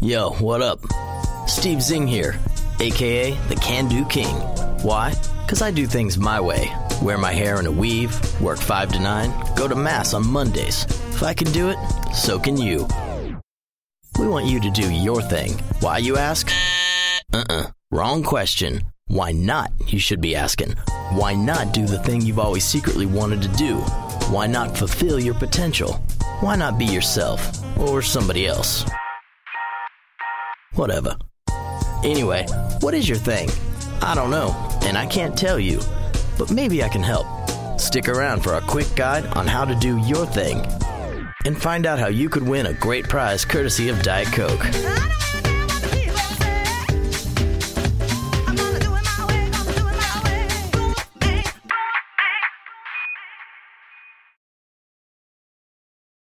Yo, what up? Steve Zing here, aka the Can Do King. Why? Because I do things my way. Wear my hair in a weave, work 5 to 9, go to Mass on Mondays. If I can do it, so can you. We want you to do your thing. Why, you ask? Wrong question. Why not, you should be asking. Why not do the thing you've always secretly wanted to do? Why not fulfill your potential? Why not be yourself? Or somebody else? Whatever. Anyway, what is your thing? I don't know, and I can't tell you. But maybe I can help. Stick around for a quick guide on how to do your thing. And find out how you could win a great prize courtesy of Diet Coke.